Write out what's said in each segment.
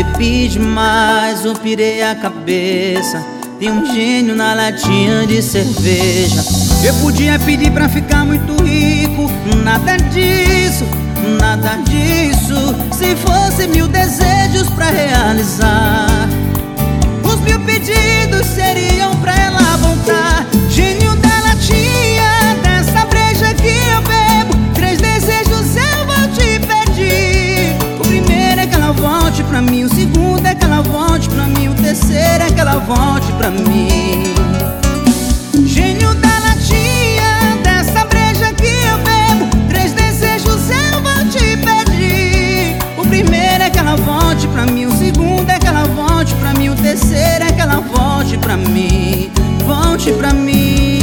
bebi demais, eu pirei a cabeça. Tem um gênio na latinha de cerveja. Eu podia pedir pra ficar muito rico, nada disso, nada disso. Se fosse 1000 desejos pra realizar, os 1000 pedidos seriam pra ela voltar. Gênio da latinha, dessa breja que eu bebo, 3 desejos eu vou te pedir. O primeiro é que ela volte pra mim, o segundo é que ela volte pra mim, o terceiro é que ela volte pra mim. Gênio da latinha, dessa breja que eu bebo, 3 desejos eu vou te pedir. O primeiro é que ela volte pra mim, o segundo é que ela volte pra mim, o terceiro é que ela volte pra mim, volte pra mim.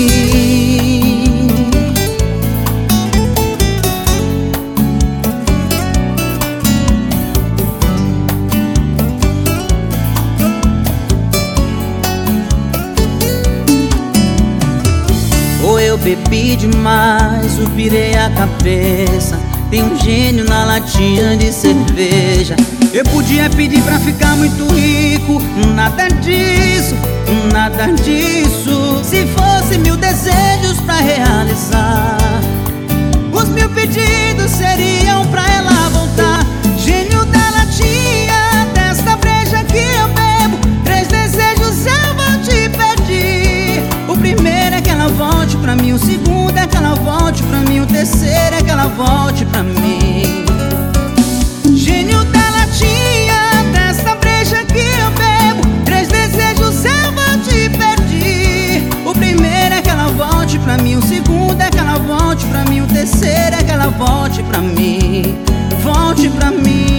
Ou eu bebi demais, eu pirei a cabeça. Tem um gênio na latinha de cerveja. Eu podia pedir pra ficar muito rico, nada disso, nada disso. Se fosse 1000 desejos pra realizar, os 1000 pedidos seriam pra ela voltar. Gênio da latinha, desta breja que eu bebo, 3 desejos eu vou te pedir. O primeiro é que ela volte pra mim, o segundo é que ela volte pra mim, o terceiro é que ela volte pra mim. Gênio da latinha, desta breja que eu bebo, 3 desejos eu vou te pedir. O primeiro é que ela volte pra mim, o segundo é que ela volte pra mim, o terceiro é que ela volte pra mim, volte pra mim.